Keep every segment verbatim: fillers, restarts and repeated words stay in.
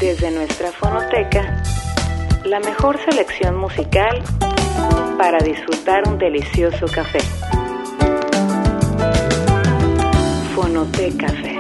Desde nuestra fonoteca, la mejor selección musical para disfrutar un delicioso café. Fonoteca Café.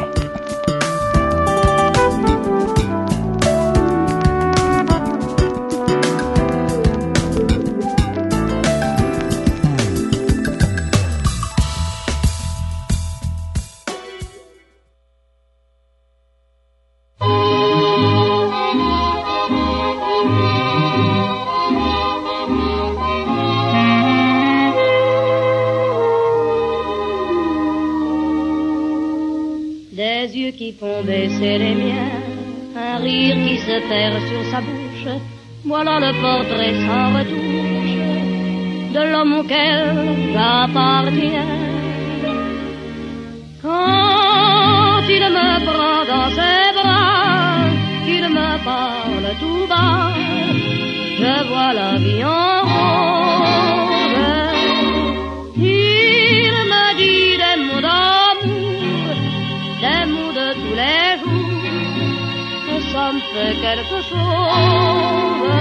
Qui font baisser les miens, un rire qui se perd sur sa bouche, voilà le portrait sans retouche de l'homme auquel j'appartiens. Quand il me prend dans ses bras, qu'il me parle tout bas, je vois la vie en rose. Il me dit des mots d'amour, des mots de tous les jours, que ça me fait quelque chose.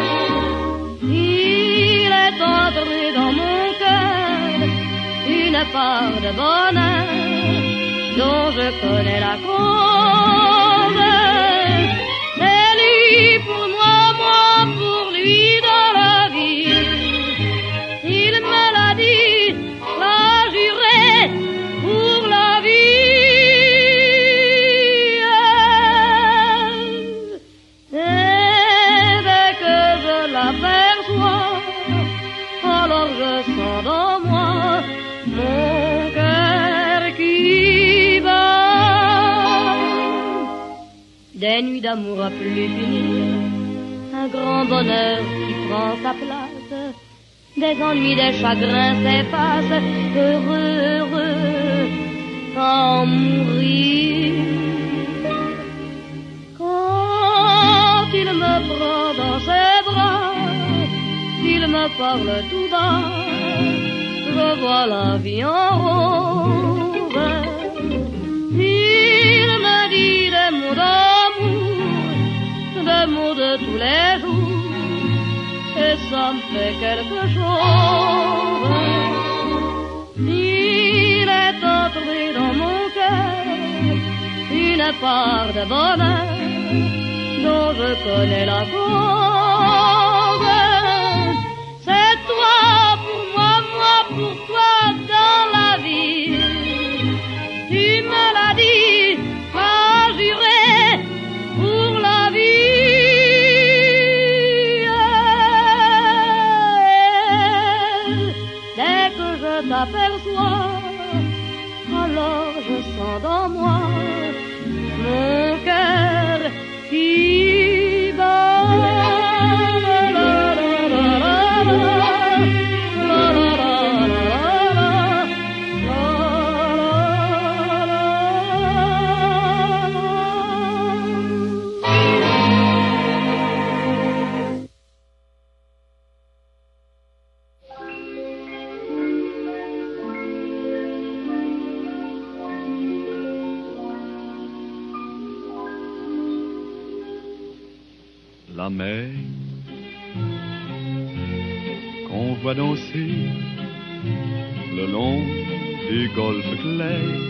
Il est entré dans mon cœur une part de bonheur dont je connais la cause. C'est lui pour moi, moi pour lui dans la vie. Il me l'a dit, l'a juré pour la vie. Alors je sens dans moi mon cœur qui bat. Des nuits d'amour à plus finir, un grand bonheur qui prend sa place, des ennuis, des chagrins s'effacent, heureux, heureux, en mourir. Quand il me prend dans ses bras, il me parle tout bas, je vois la vie en rose. Il me dit des mots d'amour, des mots de tous les jours, et ça me fait quelque chose. Il est entré dans mon cœur une part de bonheur dont je connais la cause. C'est toi pour moi, moi pour toi dans la vie. Tu me l'as dit, m'as juré pour la vie. Dès que je t'aperçois, alors je sens dans moi mon cœur qui bat. La mer qu'on voit danser le long des golfes clairs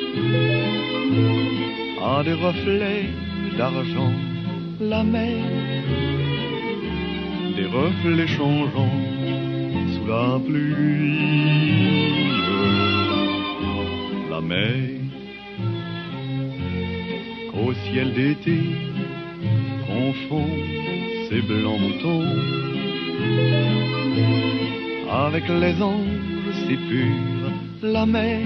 a des reflets d'argent. La mer, des reflets changeants sous la pluie. La mer qu'au ciel d'été confond ces blancs moutons avec les anges si purs. La mer,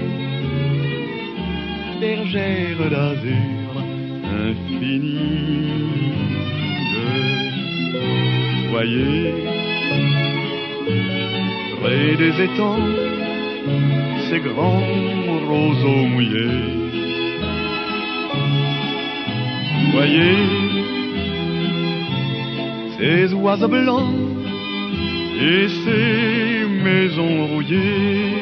bergère d'azur infinie. Voyez, près des étangs, ces grands roseaux mouillés. Voyez, ces oiseaux blancs et ces maisons rouillées.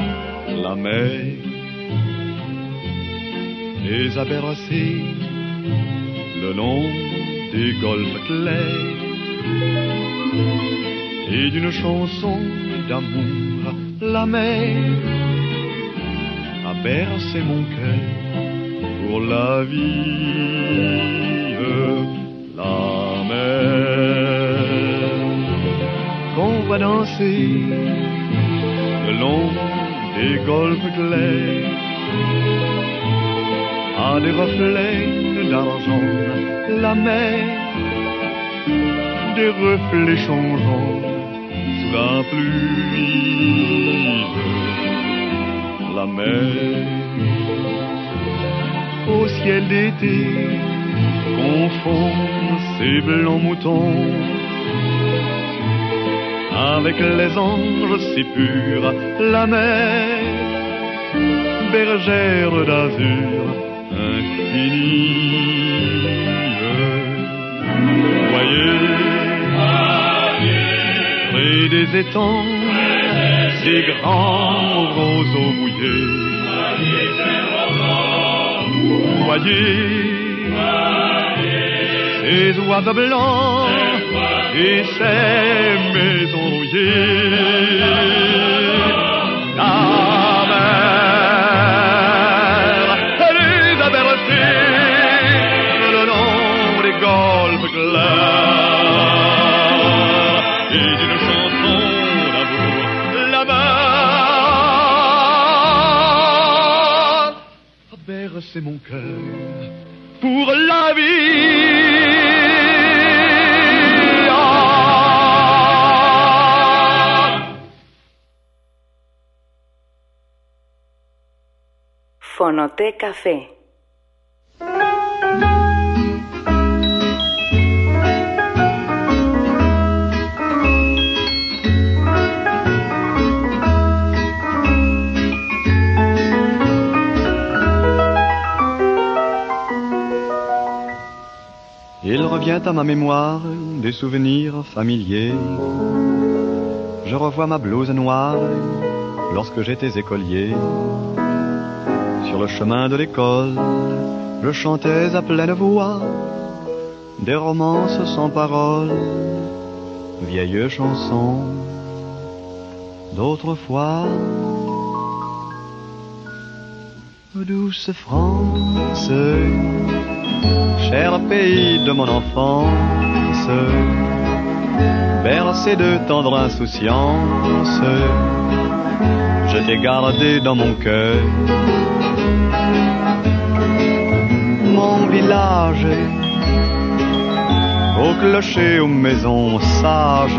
La mer les a bercés le long des golfes clairs et d'une chanson d'amour, la mer a bercé mon cœur pour la vie, la mer qu'on voit danser le long des golfes clairs a des reflets d'argent, la mer des reflets changeants sous la pluie, la mer au ciel d'été confond ses blancs moutons avec les anges si purs, la mer bergère d'azur infinie. Voyez, près des étangs, ces grands roseaux mouillés. Voyez, ces oiseaux blancs et ces maisons rouillées. La mer, elle les a bercés le long des golfes clairs et d'une chanson d'amour, la mer a bercé mon cœur pour la vie. Fonoté Café. Il revient à ma mémoire des souvenirs familiers. Je revois ma blouse noire lorsque j'étais écolier. Sur le chemin de l'école, je chantais à pleine voix des romances sans paroles, vieilles chansons d'autrefois. Douce France, cher pays de mon enfance, bercé de tendre insouciance, je t'ai gardé dans mon cœur. Mon village, au clocher, aux maisons sages,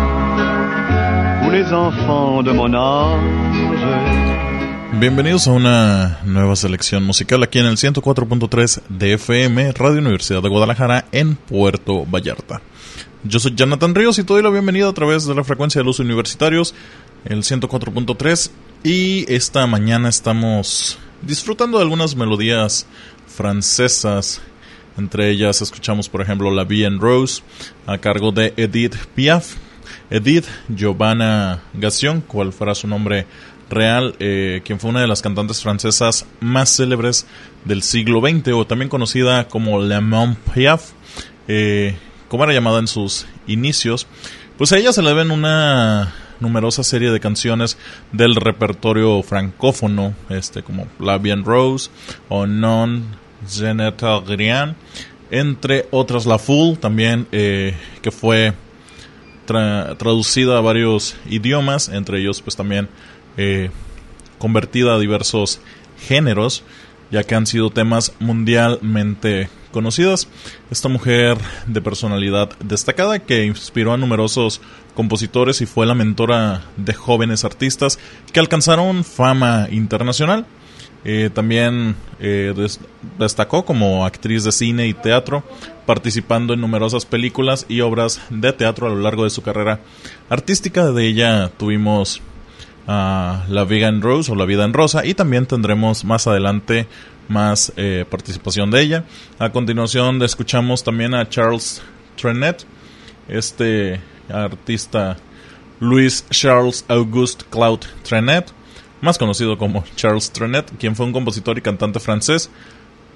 où les enfants de mon âge. Bienvenidos a una nueva selección musical aquí en el ciento cuatro punto tres de F M, Radio Universidad de Guadalajara, en Puerto Vallarta. Yo soy Jonathan Ríos y te doy la bienvenida a través de la frecuencia de los universitarios, el ciento cuatro punto tres, y esta mañana estamos disfrutando de algunas melodías francesas. Entre ellas escuchamos, por ejemplo, La Vie en Rose, a cargo de Edith Piaf. Edith Giovanna Gassion, cual fuera su nombre real, eh, quien fue una de las cantantes francesas más célebres del siglo veinte, o también conocida como La Maman Piaf, eh, como era llamada en sus inicios. Pues a ella se le deben una numerosa serie de canciones del repertorio francófono, este como La Vie en Rose o Non je ne t'ai rien, entre otras. La Foule también, eh, que fue tra- traducida a varios idiomas, entre ellos pues también eh, convertida a diversos géneros, ya que han sido temas mundialmente conocidas. Esta mujer de personalidad destacada que inspiró a numerosos compositores y fue la mentora de jóvenes artistas que alcanzaron fama internacional. Eh, también eh, des- destacó como actriz de cine y teatro, participando en numerosas películas y obras de teatro a lo largo de su carrera artística. De ella tuvimos uh, La Vie en Rose o La Vida en Rosa, y también tendremos más adelante más eh, participación de ella. A continuación escuchamos también a Charles Trenet, este artista Louis Charles Auguste Claude Trenet, más conocido como Charles Trenet, quien fue un compositor y cantante francés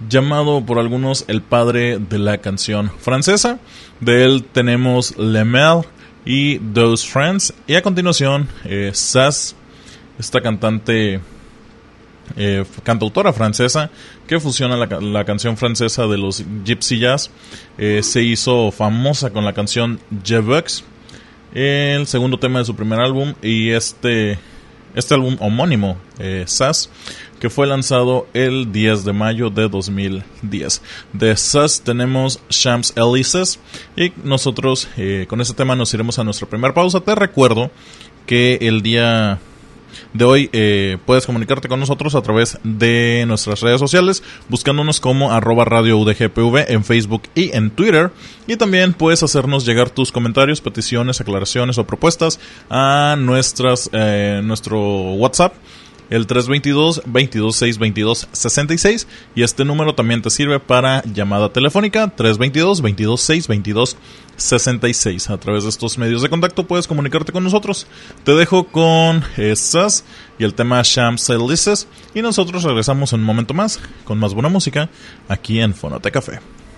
llamado por algunos el padre de la canción francesa. De él tenemos Le Mel y Those Friends, y a continuación eh, Sass, esta cantante eh, cantautora francesa que fusiona la, la canción francesa de los Gypsy Jazz. Eh, se hizo famosa con la canción Je Veux, el segundo tema de su primer álbum, y este este álbum homónimo, eh, Sass, que fue lanzado el diez de mayo de dos mil diez. De Sass tenemos Champs-Élysées, y nosotros eh, con este tema nos iremos a nuestra primera pausa. Te recuerdo que el día de hoy eh, puedes comunicarte con nosotros a través de nuestras redes sociales, buscándonos como arroba radio U D G P V en Facebook y en Twitter, y también puedes hacernos llegar tus comentarios, peticiones, aclaraciones o propuestas a nuestras eh, nuestro WhatsApp, el tres dos dos, veintidós seis veintidós sesenta y seis, y este número también te sirve para llamada telefónica, tres dos dos, veintidós seis veintidós sesenta y seis. A través de estos medios de contacto puedes comunicarte con nosotros. Te dejo con eh, Sass y el tema Champs-Élysées, y nosotros regresamos en un momento más con más buena música aquí en Fonoteca Café.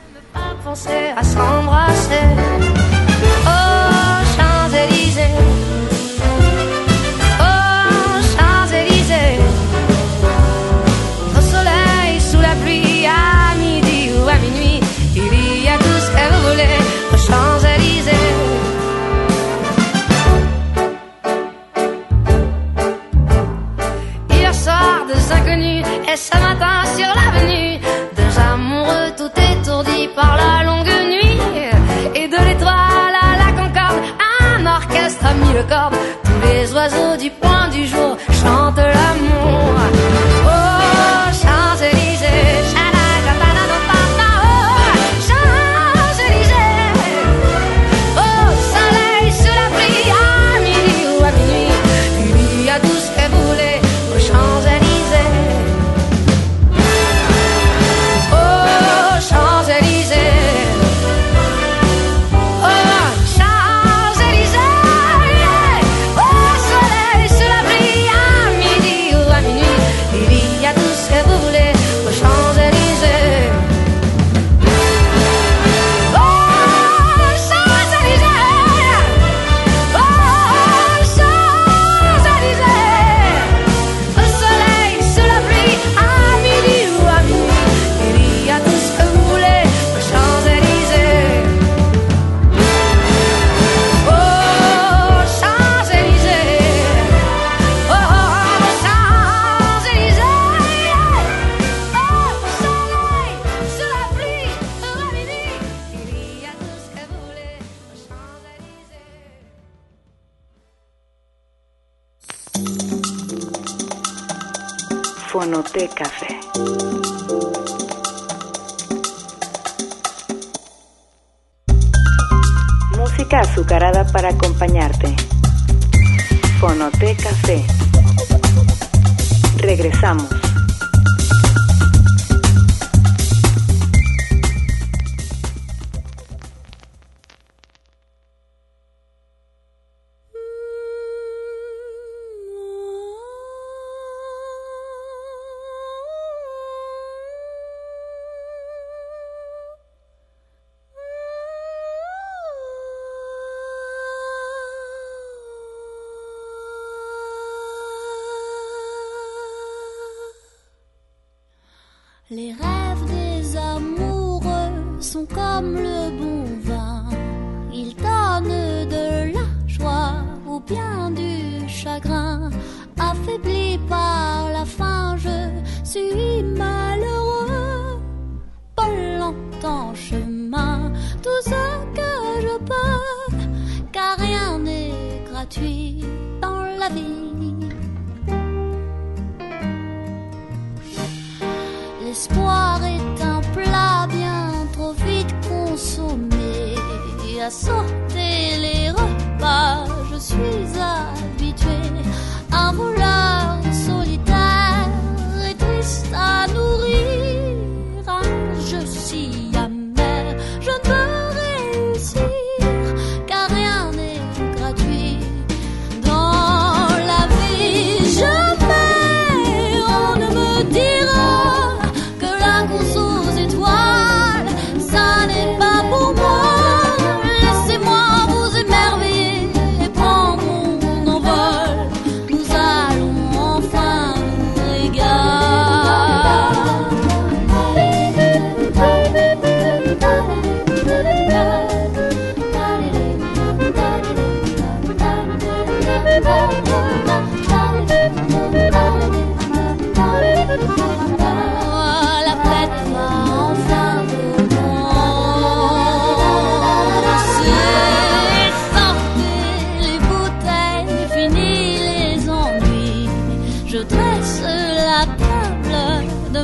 Et ce matin sur l'avenue, deux amoureux tout étourdis par la longue nuit, et de l'étoile à la Concorde, un orchestre a mis le cordes. Tous les oiseaux du point du jour chantent l'amour. Oh, Champs-Élysées, cha-la-la-la-la-la-la-la, oh, Champs-Élysées, oh, soleil sous la pluie, à midi ou à minuit, il y a tout ce que vous voulez aux Champs-Élysées. Fonoteca Café. Música azucarada para acompañarte. Fonoteca Café. Regresamos. Les rêves des amoureux sont comme le bon vin. Ils donnent de la joie ou bien du chagrin. Affaibli par la faim, je suis malheureux. Pas longtemps chemin, tout ce que je peux, car rien n'est gratuit dans la vie. L'espoir est un plat bien trop vite consommé. À sauter les repas, je suis habitué. Un voleur solitaire et triste à nourrir. Un jeu si amer, je ne peux réussir, car rien n'est gratuit dans la vie. Jamais on ne me dira que la consolation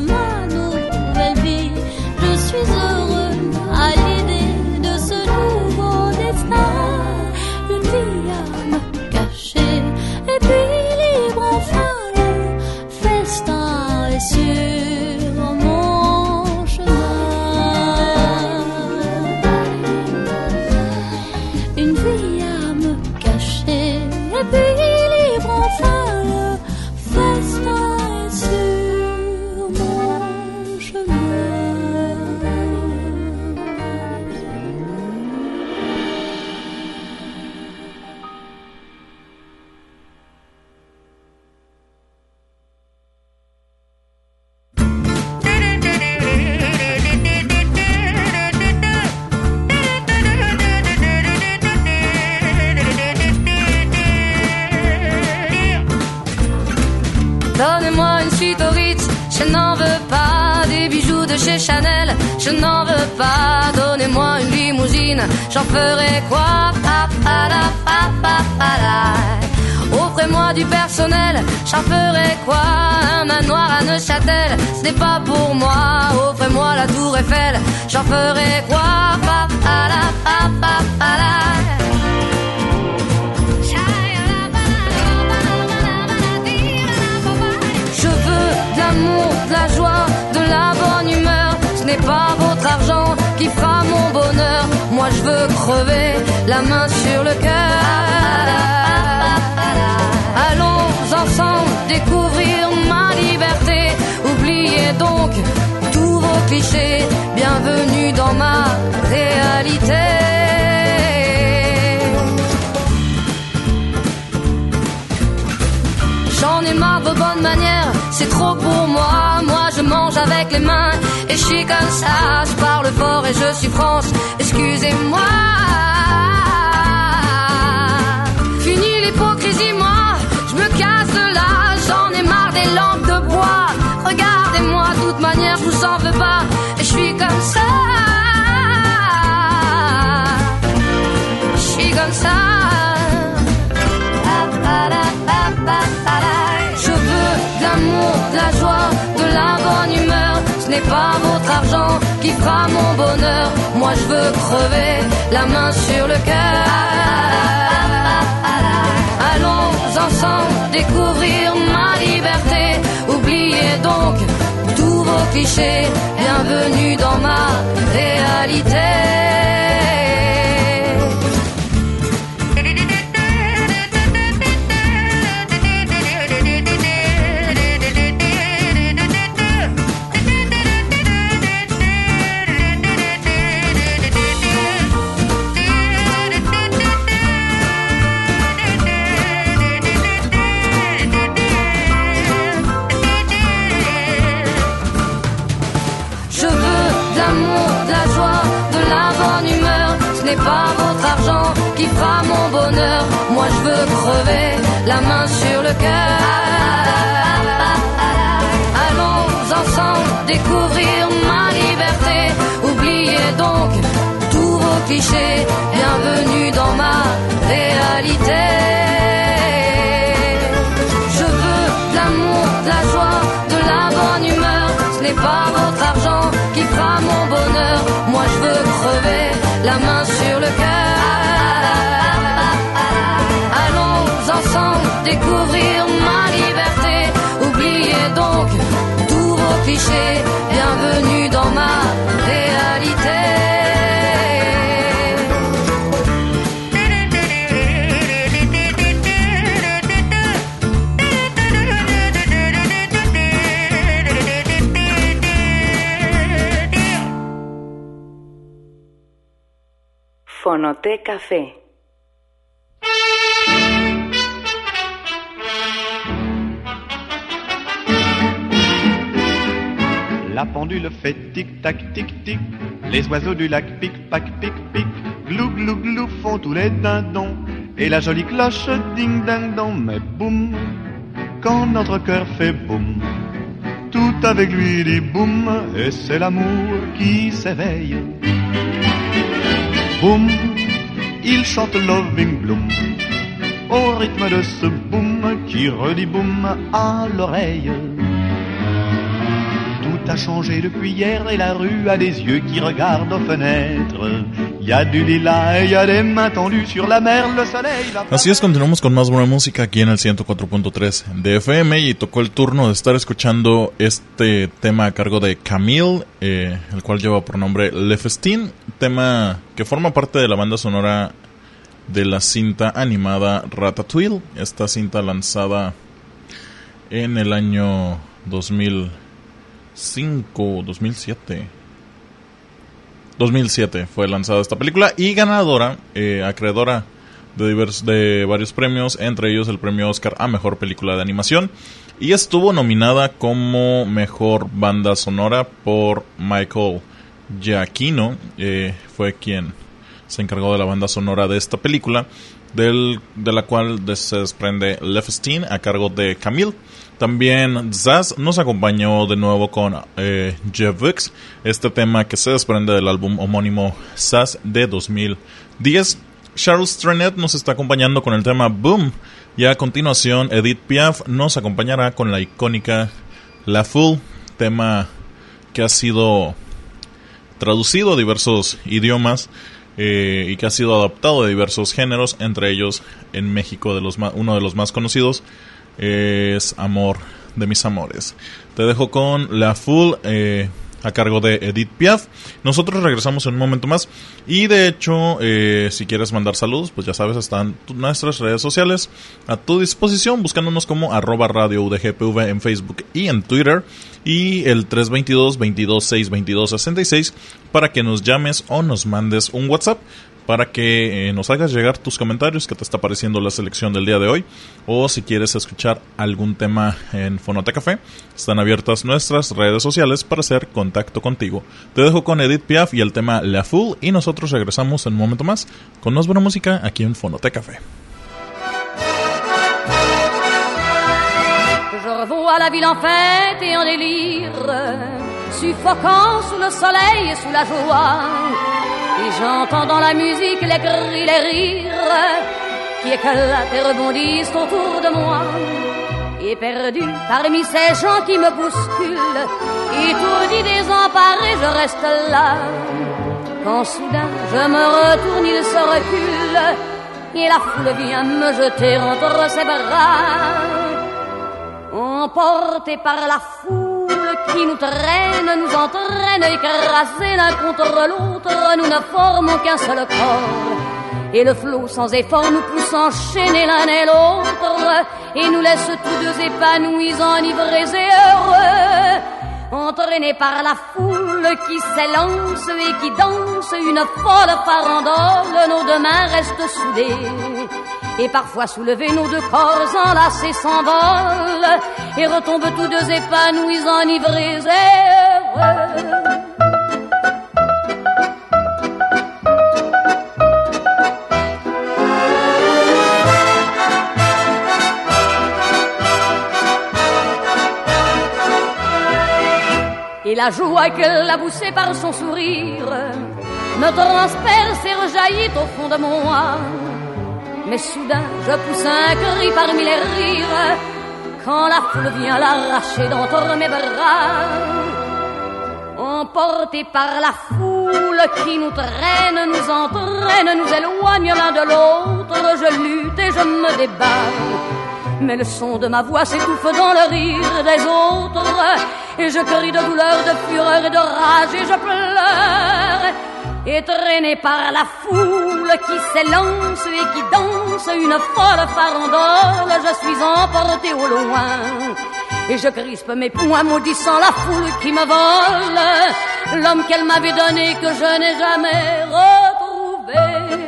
ma nouvelle vie. Je suis heureux à l'idée de ce nouveau destin. Une vie à me cacher et puis libre enfin le festin est sur mon chemin. Une vie à me cacher et puis libre enfin le festin est sur mon chemin. Donnez-moi une suite au Ritz, je n'en veux pas. Des bijoux de chez Chanel, je n'en veux pas. Donnez-moi une limousine, j'en ferai quoi? Pa, pa, la, pa, pa, pa, la. Offrez-moi du personnel, j'en ferai quoi? Un manoir à Neuchâtel, ce n'est pas pour moi. Offrez-moi la tour Eiffel, j'en ferai quoi? Pa, pa, la, pa, pa, pa, la. Je veux de l'amour, de la joie, de la bonne humeur. Ce n'est pas votre argent qui fera mon bonheur. Moi je veux crever la main sur le cœur. Allons ensemble découvrir ma liberté. Oubliez donc tous vos clichés. Bienvenue dans ma réalité. J'en ai marre de vos bonnes manières, c'est trop pour moi. Moi je mange avec les mains et je suis comme ça. Je parle fort et je suis France, excusez-moi. Fini l'hypocrisie, moi, je me casse de là. J'en ai marre des lampes de bois. Regardez-moi, de toute manière je vous en veux pas. Et je suis comme ça. Je suis comme ça. Je veux de l'amour, de la joie, de la bonne humeur. Ce n'est pas votre argent qui fera mon bonheur. Moi je veux crever la main sur le cœur. Allons ensemble découvrir ma liberté. Oubliez donc tous vos clichés. Bienvenue dans ma réalité. Pas votre argent qui fera mon bonheur. Moi je veux crever la main sur le cœur. Allons ensemble découvrir ma liberté. Oubliez donc tous vos clichés. Bienvenue dans ma réalité. Je veux de l'amour, de la joie, de la bonne humeur. Ce n'est pas votre argent qui fera mon bonheur. Moi je veux crever la main sur le cœur. Allons ensemble découvrir ma liberté. Oubliez donc tous vos clichés. Bienvenue dans ma réalité. Fonothèque Café. La pendule fait tic-tac, tic-tic. Les oiseaux du lac pic-pac, pic-pic. Glou, glou, glou font tous les dindons. Et la jolie cloche ding-ding-dong. Mais boum, quand notre cœur fait boum, tout avec lui dit boum. Et c'est l'amour qui s'éveille. Boum, il chante Loving Bloom au rythme de ce boum qui redit boum à l'oreille. Tout a changé depuis hier et la rue a des yeux qui regardent aux fenêtres. Y a du lilas et y a des mains tendues sur la mer, le soleil... La... Así es, continuamos con más buena música aquí en el ciento cuatro punto tres de F M y tocó el turno de estar escuchando este tema a cargo de Camille, eh, el cual lleva por nombre Le Festin, tema que forma parte de la banda sonora de la cinta animada Ratatouille, esta cinta lanzada en el año dos mil cinco, dos mil siete. dos mil siete fue lanzada esta película y ganadora, eh, acreedora de, divers, de varios premios, entre ellos el premio Oscar a Mejor Película de Animación, y estuvo nominada como Mejor Banda Sonora por Michael Giacchino, eh, fue quien se encargó de la banda sonora de esta película, del, de la cual se desprende Le Festin a cargo de Camille. También Zaz nos acompañó de nuevo con eh, Jevux, este tema que se desprende del álbum homónimo Zaz de dos mil diez. Charles Trenet nos está acompañando con el tema Boom, y a continuación Edith Piaf nos acompañará con la icónica La Foule, tema que ha sido traducido a diversos idiomas eh, y que ha sido adaptado de diversos géneros, entre ellos en México de los ma- uno de los más conocidos es Amor de mis amores. Te dejo con La Foule eh, a cargo de Edith Piaf. Nosotros regresamos en un momento más. Y de hecho, eh, si quieres mandar saludos, pues ya sabes, están nuestras redes sociales a tu disposición, buscándonos como arroba radio U D G P V en Facebook y en Twitter. Y el tres dos dos, veintidós seis, veintidós sesenta y seis para que nos llames o nos mandes un WhatsApp, para que eh, nos hagas llegar tus comentarios, que te está pareciendo la selección del día de hoy, o si quieres escuchar algún tema en Fonoteca Café, están abiertas nuestras redes sociales para hacer contacto contigo. Te dejo con Edith Piaf y el tema La Foule, y nosotros regresamos en un momento más con más buena música aquí en Fonoteca Café. Je revois la ville en fête et en délire, suffocant sous le soleil et sous la joie. Et j'entends dans la musique les cris, les rires qui éclatent et rebondissent autour de moi. Et perdu parmi ces gens qui me bousculent, étourdi, désemparé, je reste là. Quand soudain je me retourne, il se recule, et la foule vient me jeter entre ses bras. Emporté par la foule qui nous traîne, nous entraîne, écrasés l'un contre l'autre, nous ne formons qu'un seul corps. Et le flot sans effort nous pousse enchaîner l'un et l'autre, et nous laisse tous deux épanouis, enivrés et heureux. Entraînés par la foule qui s'élance et qui danse une folle farandole, nos deux mains restent soudées. Et parfois soulevés, nos deux corps enlacés s'envolent et retombent tous deux épanouis, enivrés et heureux. Et la joie qu'elle a poussée par son sourire me transperce et rejaillit au fond de moi. Mais soudain je pousse un cri parmi les rires quand la foule vient l'arracher d'entre mes bras. Emportés par la foule qui nous traîne, nous entraîne, nous éloigne l'un de l'autre, je lutte et je me débat. Mais le son de ma voix s'étouffe dans le rire des autres, et je crie de douleur, de fureur et de rage, et je pleure. Et traîné par la foule qui s'élance et qui danse une folle farandole, je suis emporté au loin. Et je crispe mes poings maudissant la foule qui me vole l'homme qu'elle m'avait donné, que je n'ai jamais retrouvé.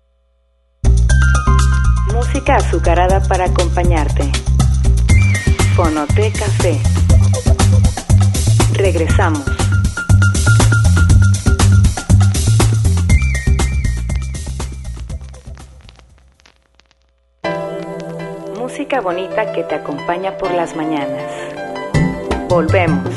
Azucarada para acompañarte. Fonoteca C. Regresamos. Música bonita que te acompaña por las mañanas. Volvemos.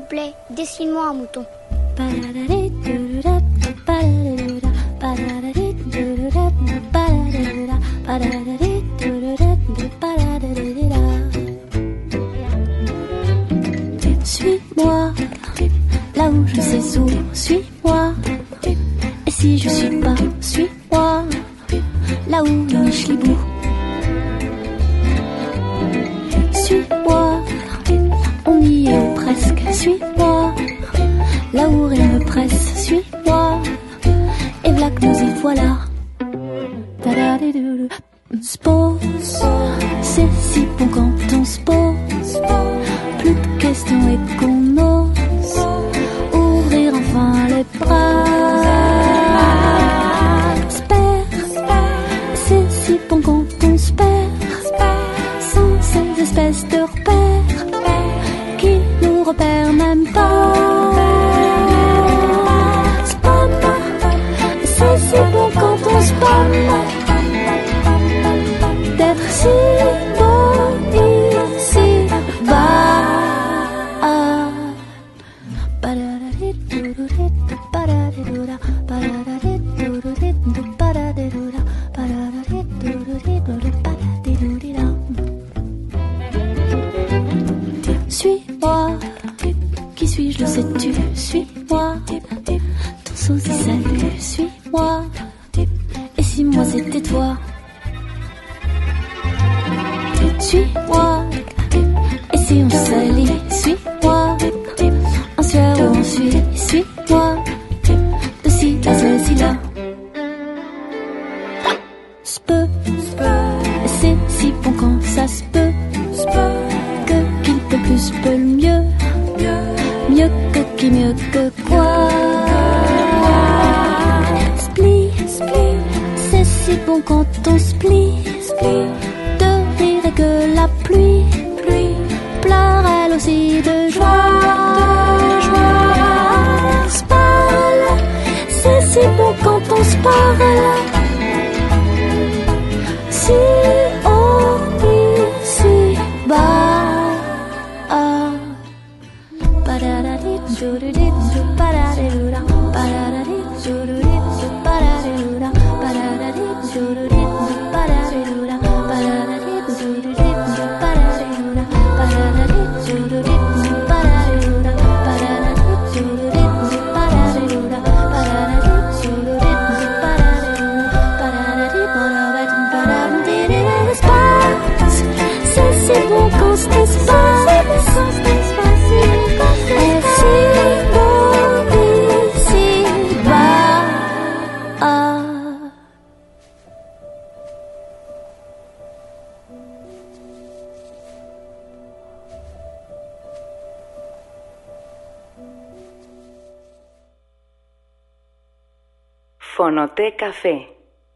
plaît, dessine-moi un mouton. Suis-moi, là où je sais où, suis-moi. Et si je suis pas, suis-moi, là où le schlibou. Suis-moi, on y est ou presque, suis-moi, là où rien ne presse, suis-moi, et v'là que nous y voilà. On se pose, c'est si bon quand on se pose, plus de questions et qu'on ose ouvrir enfin les bras. Se perd, c'est si bon quand on se perd, sans ces espèces de repères qui nous repèrent même pas. Spam, c'est si bon quand on se spam, d'être si beau ici bas. Suis-moi, qui suis-je, le sais-tu? Suis-moi, ton sosie salut, suis-moi, et si moi c'était toi? Suis-moi, et si on salit, suis-moi, en sueur ou en suie, suis-moi, de ci à ceci là. S'peut, c'est si bon quand ça se peut, que qui peut plus peut le mieux, mieux que qui, mieux que quoi. Split, c'est si bon quand on split, de rire et que la pluie, pleure elle aussi de joie. Spal, c'est si bon quand on se parle, si haut ici bas. C'est bon quand ce qui se passe, et si beau ici bas. Fonoté Café.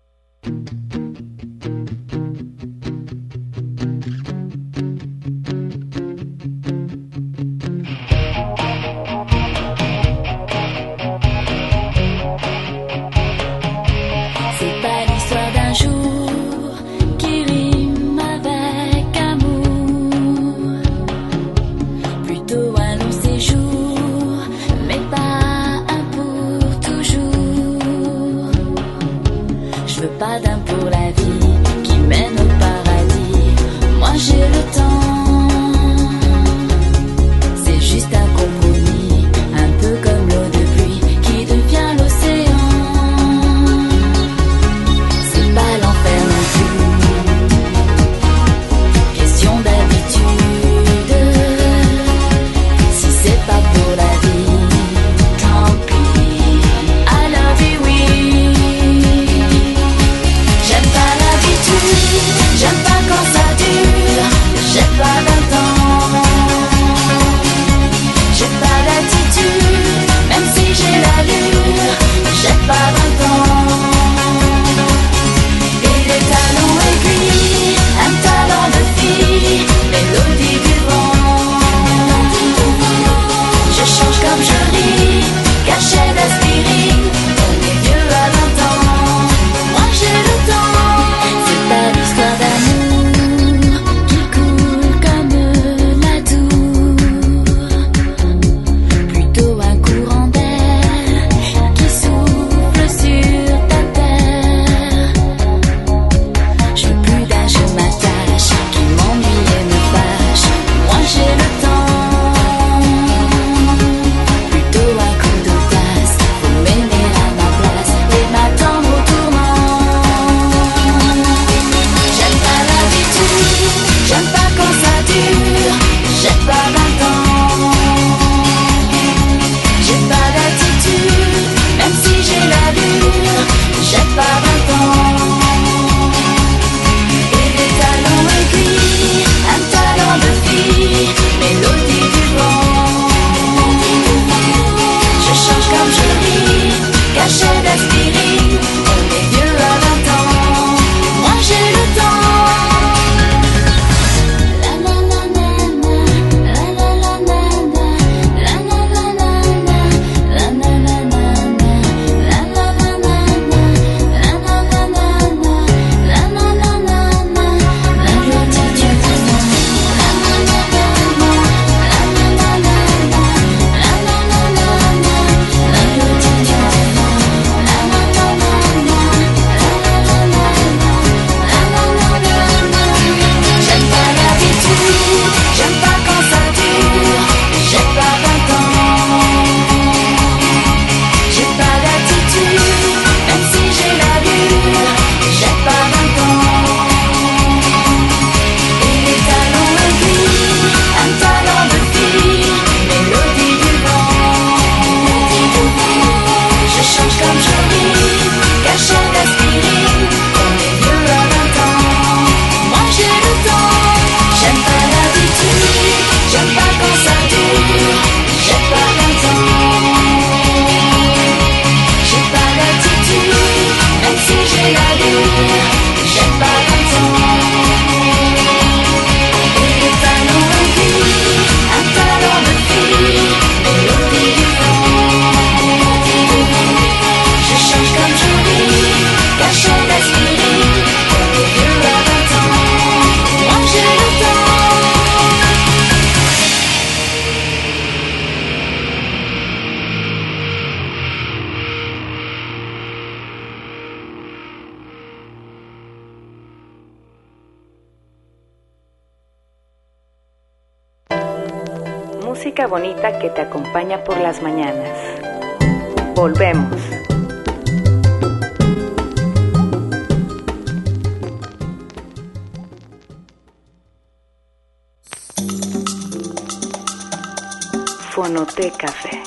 Pas d'un pour la vie qui mène au paradis. Moi j'ai le temps, c'est juste un compromis, un peu comme l'eau de pluie qui devient l'océan. C'est pas l'enfer non plus, question d'habitude. Si c'est pas pour la vie, tant pis. Alors dis oui. J'aime pas quand ça dure, j'aime pas j'ai pas vingt ans. Et le talent de vie, un talent de fille, mélodie du vent. Je change comme je vis, cachant d'esprit, comme les vieux à vingt ans. Moi j'ai le temps. Música bonita que te acompaña por las mañanas. Volvemos. Fonoteca Café.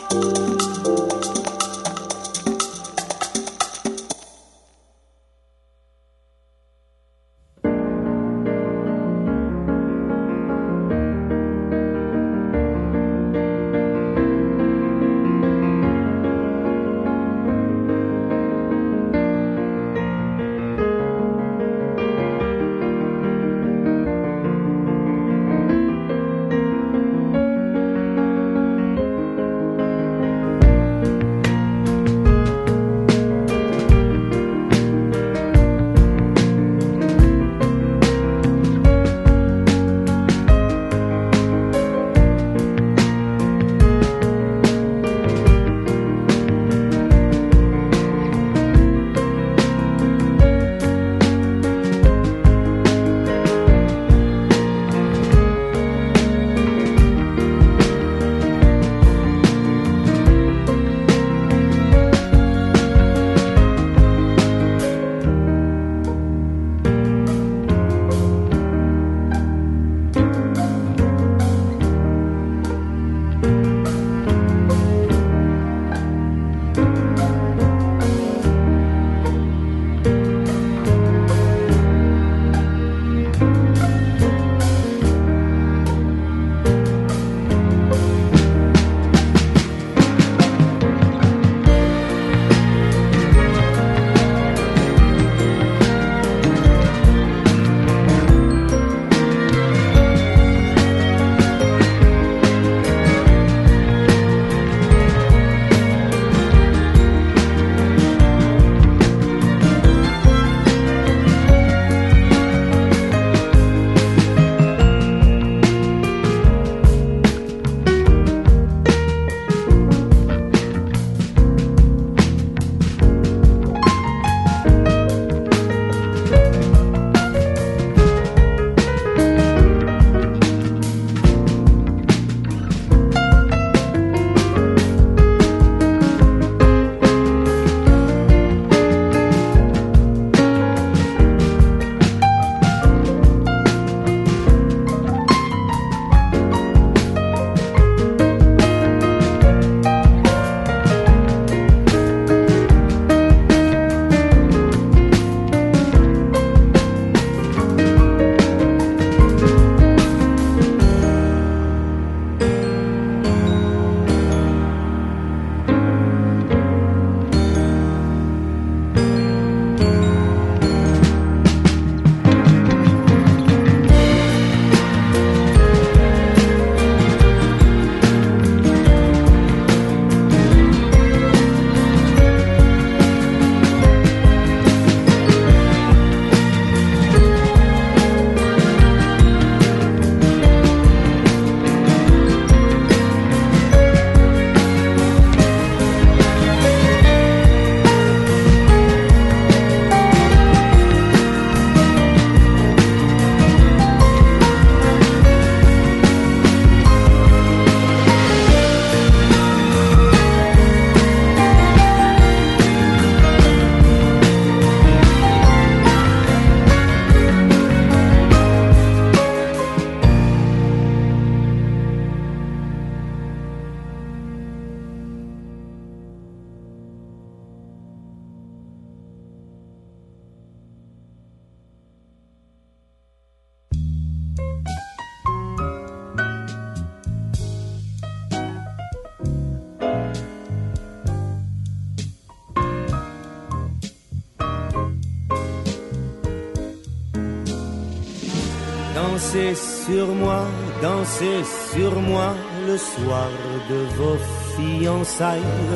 Dansez sur moi, dansez sur moi le soir de vos fiançailles.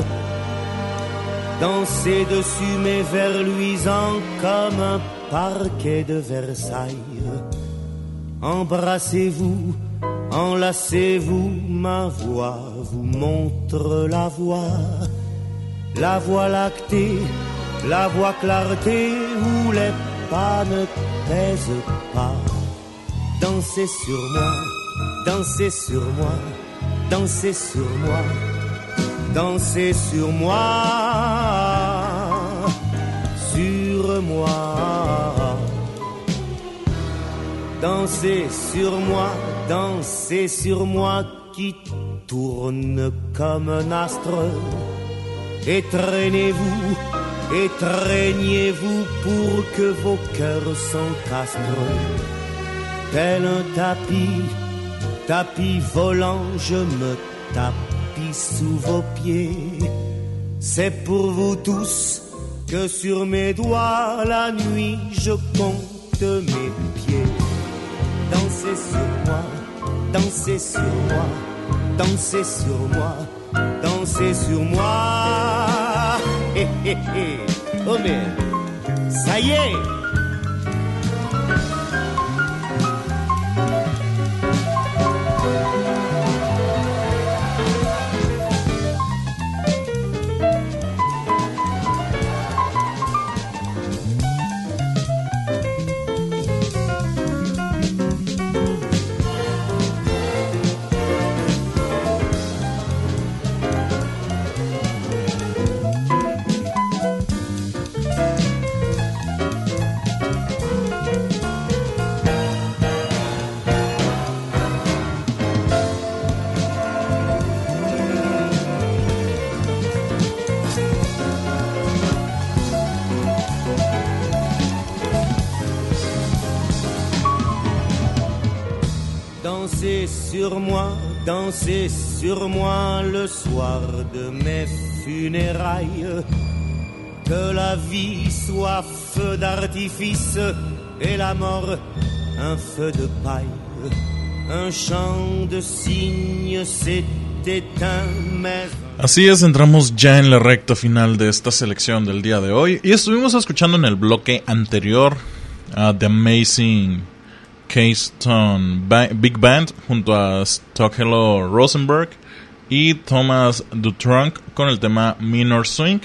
Dansez dessus mes vers luisants comme un parquet de Versailles. Embrassez-vous, enlacez-vous, ma voix vous montre la voie. La voie lactée, la voie clarté où les pas ne pèsent pas. Dansez sur moi, dansez sur moi, dansez sur moi, dansez sur moi, sur moi. Dansez sur moi, dansez sur moi qui tourne comme un astre. Et traînez-vous, et traînez-vous pour que vos cœurs s'encastrent. Tel un tapis, tapis volant, je me tapis sous vos pieds. C'est pour vous tous que sur mes doigts la nuit je compte mes pieds. Dansez sur moi, dansez sur moi, dansez sur moi, dansez sur moi. Hé hé hé, oh mais ça y est. Dansez sur moi, dansez sur moi le soir de mes funérailles. Que la vie soit feu d'artifice et la mort un feu de paille. Un chant de cygne s'est éteint, mais... Así es, entramos ya en la recta final de esta selección del día de hoy. Y estuvimos escuchando en el bloque anterior a The Amazing Keystone ba- Big Band junto a Stockello Rosenberg y Thomas Dutronc con el tema Minor Swing.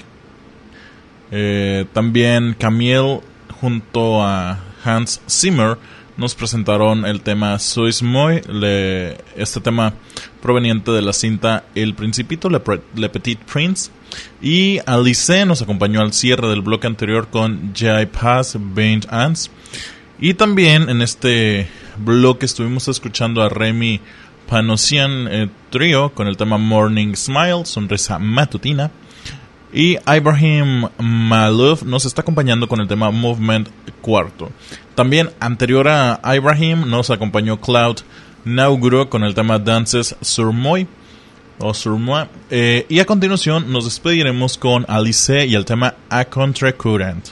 Eh, también Camille junto a Hans Zimmer nos presentaron el tema Sois Moi, le, este tema proveniente de la cinta El Principito, Le, Le Petit Prince. Y Alice nos acompañó al cierre del bloque anterior con Jai Pass Bain Ans. Y también en este bloque estuvimos escuchando a Remy Panosian eh, Trio con el tema Morning Smile, sonrisa matutina. Y Ibrahim Malouf nos está acompañando con el tema Movement Cuarto. También anterior a Ibrahim nos acompañó Cloud Nauguro con el tema Dances sur Moi o sur Moi. Eh, y a continuación nos despediremos con Alice y el tema A Contracurrent.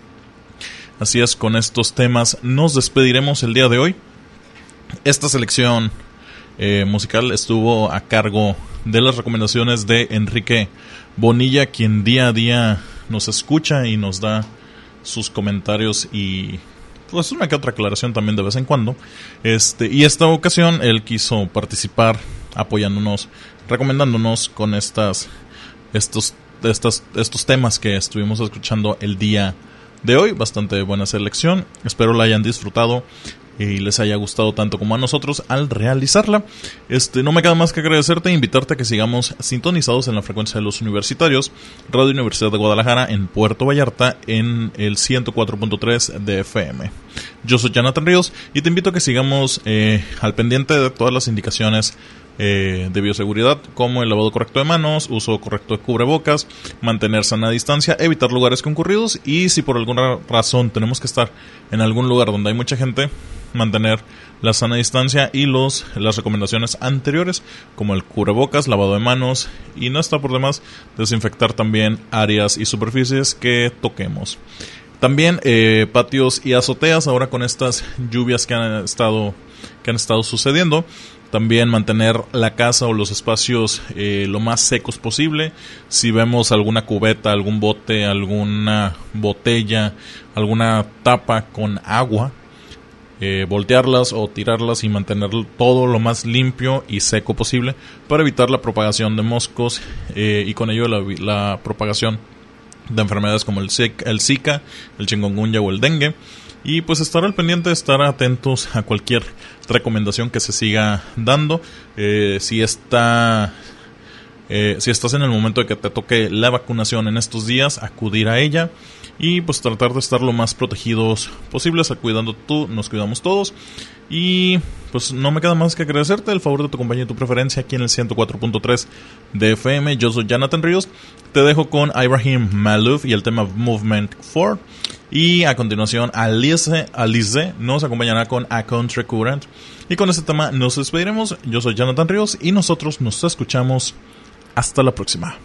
Así es, con estos temas nos despediremos el día de hoy. Esta selección eh, musical estuvo a cargo de las recomendaciones de Enrique Bonilla, quien día a día nos escucha y nos da sus comentarios y pues una que otra aclaración también de vez en cuando. Este, y esta ocasión él quiso participar apoyándonos, recomendándonos con estas, estos, estas, estos temas que estuvimos escuchando el día de hoy. Bastante buena selección, espero la hayan disfrutado y les haya gustado tanto como a nosotros al realizarla. Este, no me queda más que agradecerte e invitarte a que sigamos sintonizados en la frecuencia de los universitarios, Radio Universidad de Guadalajara en Puerto Vallarta en el ciento cuatro punto tres de F M. Yo soy Jonathan Ríos y te invito a que sigamos eh, al pendiente de todas las indicaciones eh, de bioseguridad, como el lavado correcto de manos, uso correcto de cubrebocas, mantener sana distancia, evitar lugares concurridos y si por alguna razón tenemos que estar en algún lugar donde hay mucha gente, mantener la sana distancia y los las recomendaciones anteriores como el cubrebocas, lavado de manos y no está por demás desinfectar también áreas y superficies que toquemos. También eh, patios y azoteas ahora con estas lluvias que han estado que han estado sucediendo. También mantener la casa o los espacios eh, lo más secos posible. Si vemos alguna cubeta, algún bote, alguna botella, alguna tapa con agua, eh, voltearlas o tirarlas y mantener todo lo más limpio y seco posible para evitar la propagación de moscos eh, y con ello la, la propagación de enfermedades como el Zika, el, Zika, el chikungunya o el dengue. Y pues estar al pendiente, estar atentos a cualquier recomendación que se siga dando. Eh, si está, eh, si estás en el momento de que te toque la vacunación en estos días, acudir a ella y pues tratar de estar lo más protegidos posibles, cuidando tú, nos cuidamos todos. Y pues no me queda más que agradecerte el favor de tu compañía y tu preferencia aquí en el ciento cuatro punto tres de F M. Yo soy Jonathan Ríos. Te dejo con Ibrahim Malouf y el tema Movement cuatro. Y a continuación Alice, Alice nos acompañará con A Contracurrent. Y con este tema nos despediremos. Yo soy Jonathan Ríos y nosotros nos escuchamos. Hasta la próxima.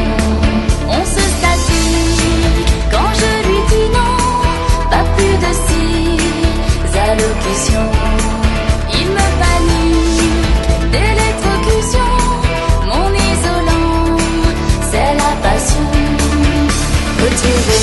On se statique quand je lui dis non, pas plus de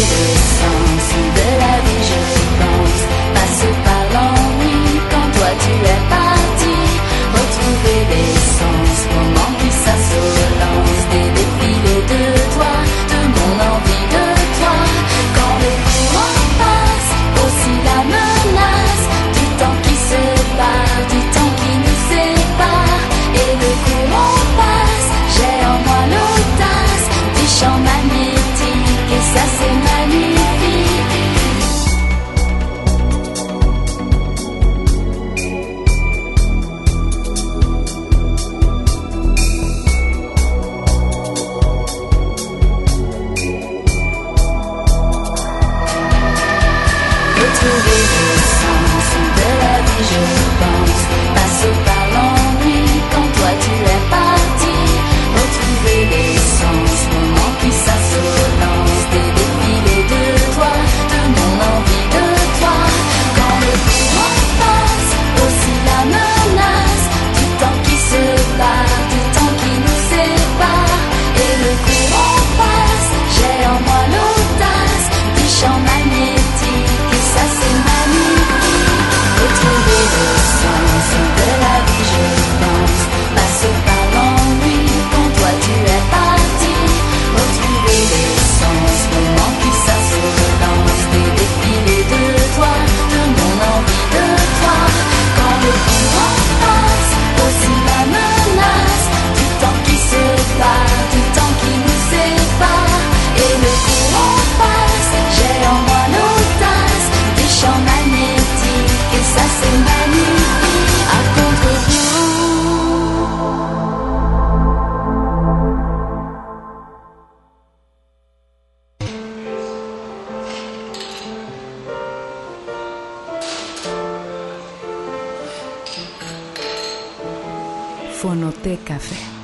le sens de la vie, je pense. Passe par l'ennui quand toi tu es parti. Retrouver l'essence, comment puis sa solence. Des défilés de toi, de mon envie de toi. Quand le courant passe, aussi la menace du temps qui se part, du temps qui nous sépare. Et le courant passe, j'ai en moi l'audace du champ magnétique, et ça c'est magnifique. Retrouver le sens de la vie, je pense. Passe par l'ennui quand toi tu es parti. Retrouver l'essence, moment qui s'assolance. Des défilés de toi, de mon envie de toi. Quand le courant passe, aussi la menace du temps qui se part, du temps qui nous sépare. Et le courant passe, j'ai en moi l'audace du champ magnétique, et ça c'est magnifique. Retrouver le sens de la vie, je pense. Passe par l'ennui quand toi tu es parti. Retrouver l'essence, moment qui s'assolance. Des défilés de toi, de mon envie de toi. Quand le courant passe, aussi la menace du temps qui se part, du temps qui nous sépare. Et le courant passe, j'ai en moi l'audace du champ magnétique, et ça c'est magnifique. À contre-courant. Fonoteca Café.